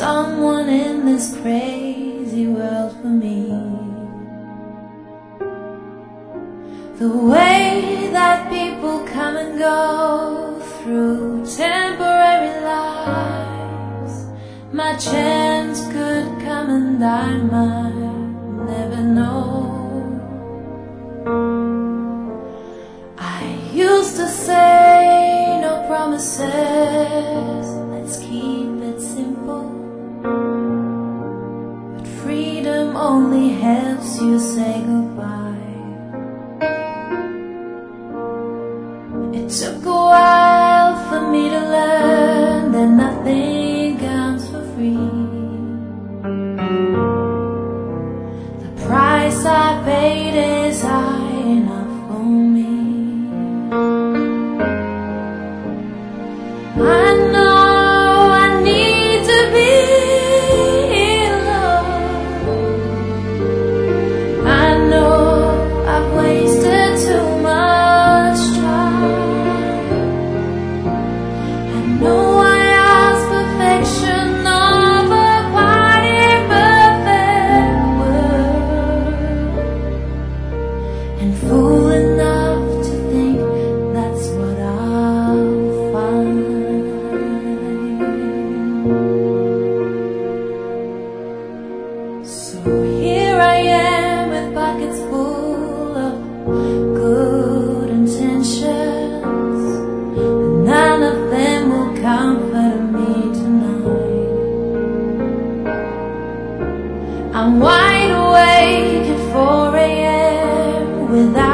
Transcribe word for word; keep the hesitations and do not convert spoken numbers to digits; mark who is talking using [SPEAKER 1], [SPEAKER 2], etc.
[SPEAKER 1] someone in this crazy world for me. The way that people come and go through temporary lives, my chance could come and I might never know. I used to say no promises, let's keep it simple, but freedom only helps you say goodbye. It took a while for me to learn that nothing comes for free. The price I paid is high enough for me. I know I need to be alone. I know I've wasted too much time. I know I asked perfection of a quite imperfect world, and fool enough to think that's what I'll find. So here I am with pockets full of good intentions, and none of them will comfort me tonight. I'm wide awake at four a m without